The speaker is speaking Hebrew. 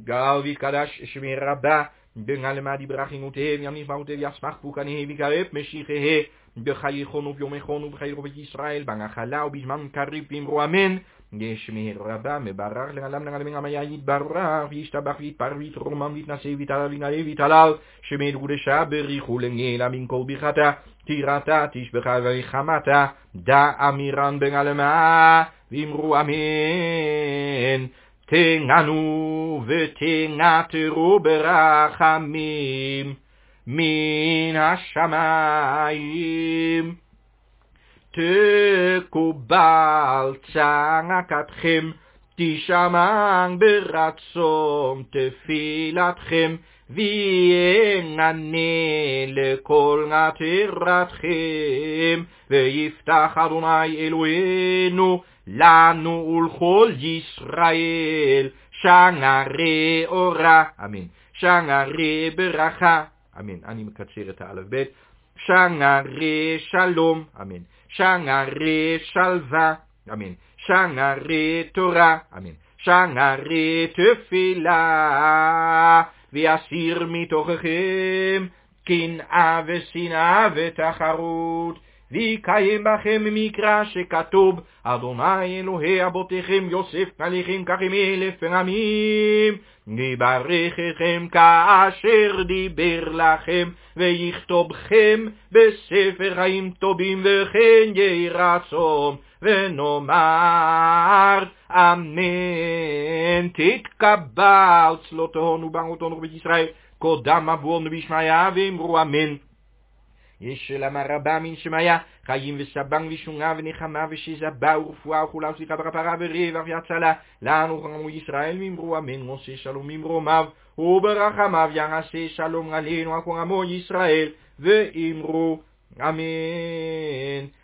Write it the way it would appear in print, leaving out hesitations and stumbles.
יתגאל ויתקדש שמי רבה, בנעלמה דברכינותיהם, ימניס מהותיו ישמח פוקניהם ויקרב משיחיהם, בחייכון וביומכון ובחיירו בית ישראל, בנחלה ובזמן קריב ואמרו אמן. שמי רבה מברך לעולם לעלמין עמיה יתברך וישתבח ויתפאר ויתרומם ויתנשא ויתעלה וינעלה ויתהלל, שמי קדושה בריחו לנעלה מן כל ברכתה, תיראתה תשבחה וחמתה, דע אמירן בנעלמה ואמרו אמן. תנענו ותנעתרו ברחמים מן השמיים, תקובל צעקתכם, תשמע ברצון תפילתכם, ויענה לכל עתירתכם, ויפתח אדוני אלוהינו לנו ולכל ישראל שערי אורה, אמן, שערי ברכה, אמן. אני מקצר את האלף בית. שערי שלום, אמן. שערי שלווה, אמן. שערי תורה, אמן. שערי תפילה, ויסיר מתוככם קנאה ושנאה ותחרות, ויקיים בכם מקרא שכתוב, אדוני אלוהי אבותיכם יוסף נליכם ככם 1000 פעמים, יברככם כאשר דיבר לכם, ויכתובכם בספר חיים טובים, וכן יהי רצון ונאמר אמן. תתקבל צלותינו וברכותינו בית ישראל, קודם אבותינו בישמעיה ואמרו אמן. יש למה רבה מן שמיה, חיים וסבן ושונga ונחמה ושזבה ורפואה וכולם סליחה בכפרה ורווח והצלה לנו חמו ישראל, ממרו אמן. עושה שלום ממרומיו וברחמיו יעשה שלום עלינו על כל עמו ישראל, ואמרו אמן.